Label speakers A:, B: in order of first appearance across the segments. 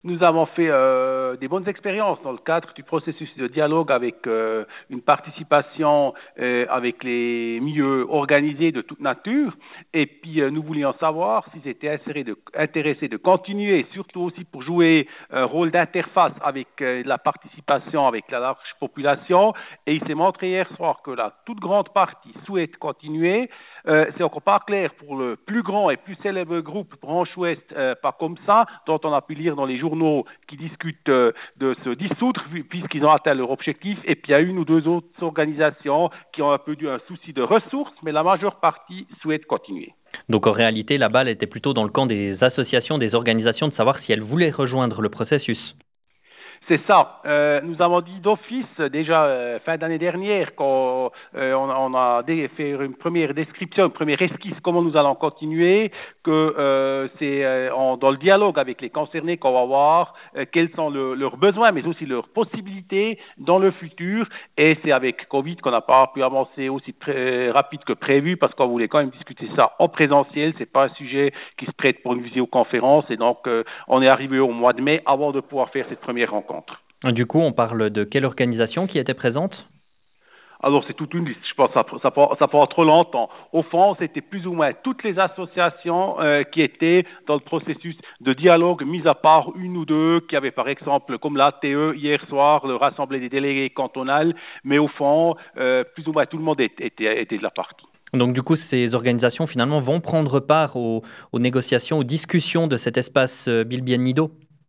A: Nous avons fait des bonnes expériences dans le cadre du processus de dialogue avec une participation avec les milieux organisés de toute nature. Et puis nous voulions savoir s'ils étaient intéressés de continuer, surtout aussi pour jouer un rôle d'interface avec la participation avec la large population. Et il s'est montré hier soir que la toute grande partie souhaite continuer. C'est encore pas clair pour le plus grand et plus célèbre groupe Branche Ouest, pas comme ça, dont on a pu lire dans les journaux qui discutent de se dissoudre puisqu'ils ont atteint leur objectif. Et puis il y a une ou deux autres organisations qui ont un peu un souci de ressources, mais la majeure partie souhaite continuer.
B: Donc en réalité, la balle était plutôt dans le camp des associations, des organisations, de savoir si elles voulaient rejoindre le processus.
A: C'est ça. Nous avons dit d'office déjà fin d'année dernière qu'on on a fait une première description, une première esquisse comment nous allons continuer, que c'est dans le dialogue avec les concernés qu'on va voir quels sont leurs besoins, mais aussi leurs possibilités dans le futur. Et c'est avec Covid qu'on n'a pas pu avancer aussi très rapide que prévu parce qu'on voulait quand même discuter ça en présentiel. C'est pas un sujet qui se prête pour une visioconférence et donc on est arrivé au mois de mai avant de pouvoir faire cette première rencontre.
B: Du coup, on parle de quelle organisation qui était présente?
A: Alors c'est toute une liste, je pense que ça prend trop longtemps. Au fond, c'était plus ou moins toutes les associations qui étaient dans le processus de dialogue, mis à part une ou deux qui avaient par exemple, comme l'ATE hier soir, le Rassemblée des délégués cantonales, mais au fond, plus ou moins tout le monde était de la partie.
B: Donc du coup, ces organisations finalement vont prendre part aux négociations, aux discussions de cet espace Bilbienido.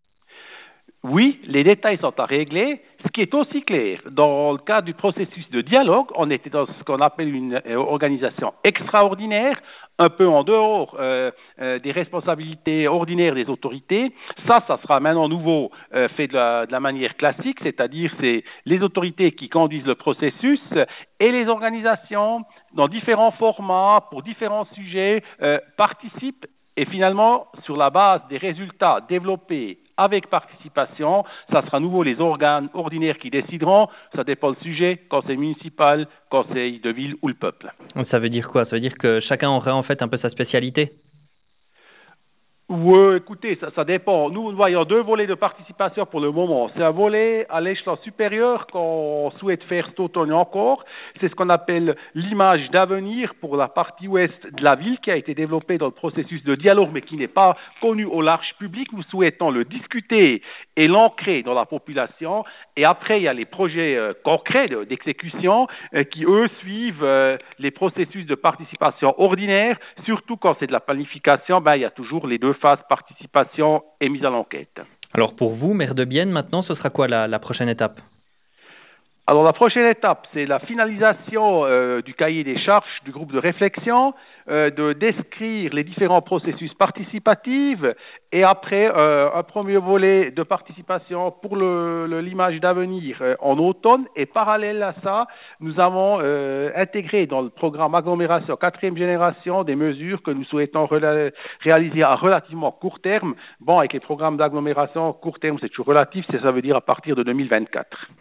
A: Oui, les détails sont à régler. Ce qui est aussi clair, dans le cadre du processus de dialogue, on était dans ce qu'on appelle une organisation extraordinaire, un peu en dehors des responsabilités ordinaires des autorités. Ça sera maintenant nouveau fait de la manière classique, c'est-à-dire c'est les autorités qui conduisent le processus et les organisations dans différents formats, pour différents sujets, participent et finalement, sur la base des résultats développés avec participation, ça sera à nouveau les organes ordinaires qui décideront. Ça dépend du sujet, conseil municipal, conseil de ville ou le peuple.
B: Ça veut dire quoi? Ça veut dire que chacun aura en fait un peu sa spécialité?
A: Oui, écoutez, ça dépend. Nous voyons deux volets de participation pour le moment. C'est un volet à l'échelon supérieur qu'on souhaite faire cet automne encore. C'est ce qu'on appelle l'image d'avenir pour la partie ouest de la ville qui a été développée dans le processus de dialogue mais qui n'est pas connu au large public. Nous souhaitons le discuter et l'ancrer dans la population. Et après, il y a les projets concrets d'exécution qui, eux, suivent les processus de participation ordinaire. Surtout quand c'est de la planification, il y a toujours les deux phases participation et mise à l'enquête.
B: Alors pour vous, maire de Bienne, maintenant, ce sera quoi la prochaine étape?
A: Alors la prochaine étape, c'est la finalisation du cahier des charges du groupe de réflexion, de décrire les différents processus participatifs et après un premier volet de participation pour l'image d'avenir en automne. Et parallèle à ça, nous avons intégré dans le programme agglomération 4e génération des mesures que nous souhaitons réaliser à relativement court terme. Bon, avec les programmes d'agglomération, court terme, c'est toujours relatif, ça veut dire à partir de 2024.